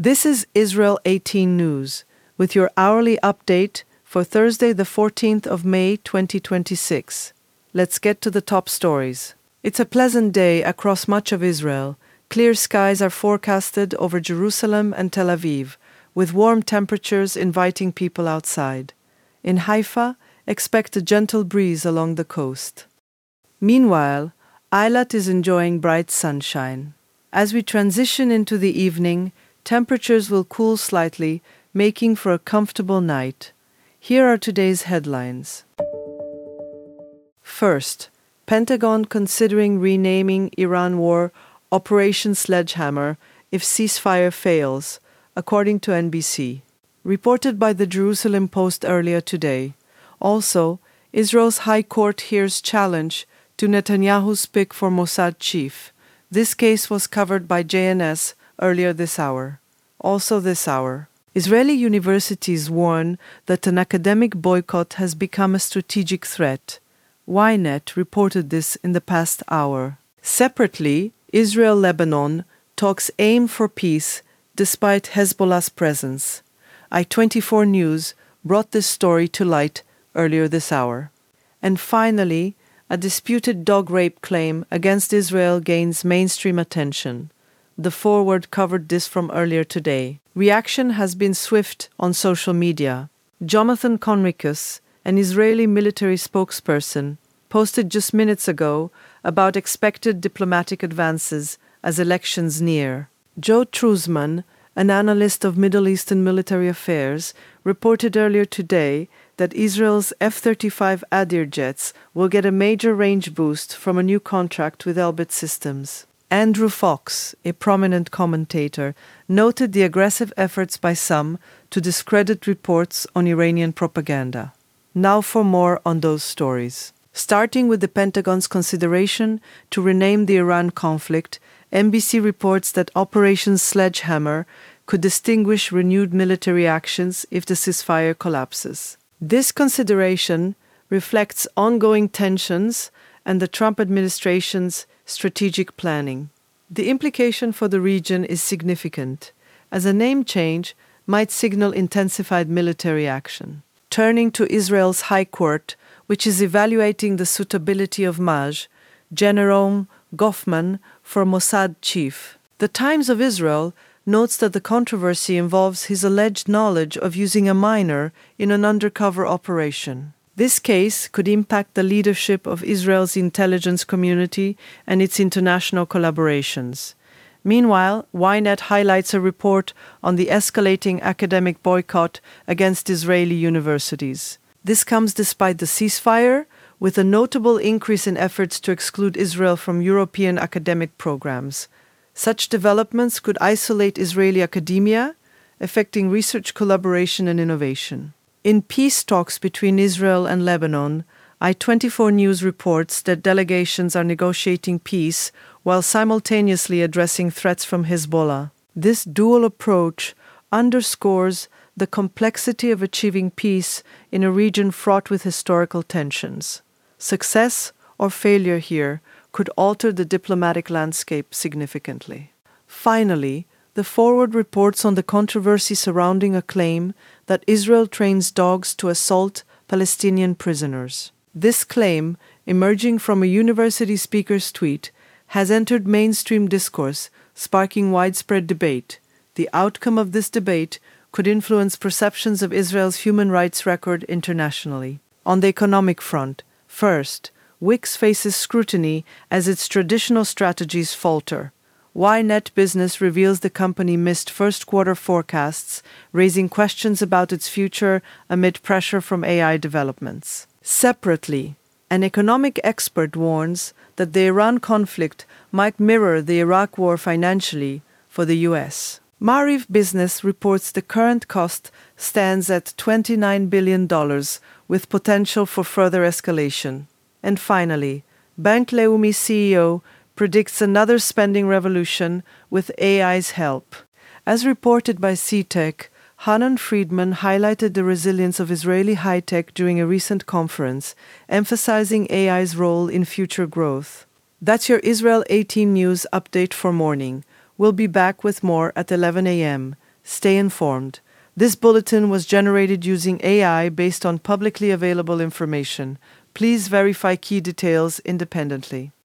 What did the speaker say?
This is Israel 18 News, with your hourly update for Thursday, the 14th of May, 2026. Let's get to the top stories. It's a pleasant day across much of Israel. Clear skies are forecasted over Jerusalem and Tel Aviv, with warm temperatures inviting people outside. In Haifa, expect a gentle breeze along the coast. Meanwhile, Eilat is enjoying bright sunshine. As we transition into the evening, temperatures will cool slightly, making for a comfortable night. Here are today's headlines. First, Pentagon considering renaming Iran war Operation Sledgehammer if ceasefire fails, according to NBC. Reported by the Jerusalem Post earlier today. Also, Israel's High Court hears challenge to Netanyahu's pick for Mossad chief. This case was covered by JNS earlier this hour. Also this hour, Israeli universities warn that an academic boycott has become a strategic threat. Ynet reported this in the past hour. Separately, Israel-Lebanon talks aim for peace despite Hezbollah's presence. I24 News brought this story to light earlier this hour. And finally, a disputed dog rape claim against Israel gains mainstream attention. The Forward covered this from earlier today. Reaction has been swift on social media. Jonathan Conricus, an Israeli military spokesperson, posted just minutes ago about expected diplomatic advances as elections near. Joe Truzman, an analyst of Middle Eastern military affairs, reported earlier today that Israel's F-35 Adir jets will get a major range boost from a new contract with Elbit Systems. Andrew Fox, a prominent commentator, noted the aggressive efforts by some to discredit reports on Iranian propaganda. Now for more on those stories. Starting with the Pentagon's consideration to rename the Iran conflict, NBC reports that Operation Sledgehammer could distinguish renewed military actions if the ceasefire collapses. This consideration reflects ongoing tensions and the Trump administration's strategic planning. The implication for the region is significant, as a name change might signal intensified military action. Turning to Israel's High Court, which is evaluating the suitability of Maj, Jerome Goffman, for Mossad chief. The Times of Israel notes that the controversy involves his alleged knowledge of using a minor in an undercover operation. This case could impact the leadership of Israel's intelligence community and its international collaborations. Meanwhile, Ynet highlights a report on the escalating academic boycott against Israeli universities. This comes despite the ceasefire, with a notable increase in efforts to exclude Israel from European academic programs. Such developments could isolate Israeli academia, affecting research collaboration and innovation. In peace talks between Israel and Lebanon, I24 News reports that delegations are negotiating peace while simultaneously addressing threats from Hezbollah. This dual approach underscores the complexity of achieving peace in a region fraught with historical tensions. Success or failure here could alter the diplomatic landscape significantly. Finally, the Forward reports on the controversy surrounding a claim that Israel trains dogs to assault Palestinian prisoners. This claim, emerging from a university speaker's tweet, has entered mainstream discourse, sparking widespread debate. The outcome of this debate could influence perceptions of Israel's human rights record internationally. On the economic front, first, Wix faces scrutiny as its traditional strategies falter. Ynet Business reveals the company missed first-quarter forecasts, raising questions about its future amid pressure from AI developments. Separately, an economic expert warns that the Iran conflict might mirror the Iraq war financially for the U.S. Maariv Business reports the current cost stands at $29 billion, with potential for further escalation. And finally, Bank Leumi CEO predicts another spending revolution with AI's help. As reported by CTech, Hanan Friedman highlighted the resilience of Israeli high-tech during a recent conference, emphasizing AI's role in future growth. That's your Israel 18 News update for morning. We'll be back with more at 11 a.m. Stay informed. This bulletin was generated using AI based on publicly available information. Please verify key details independently.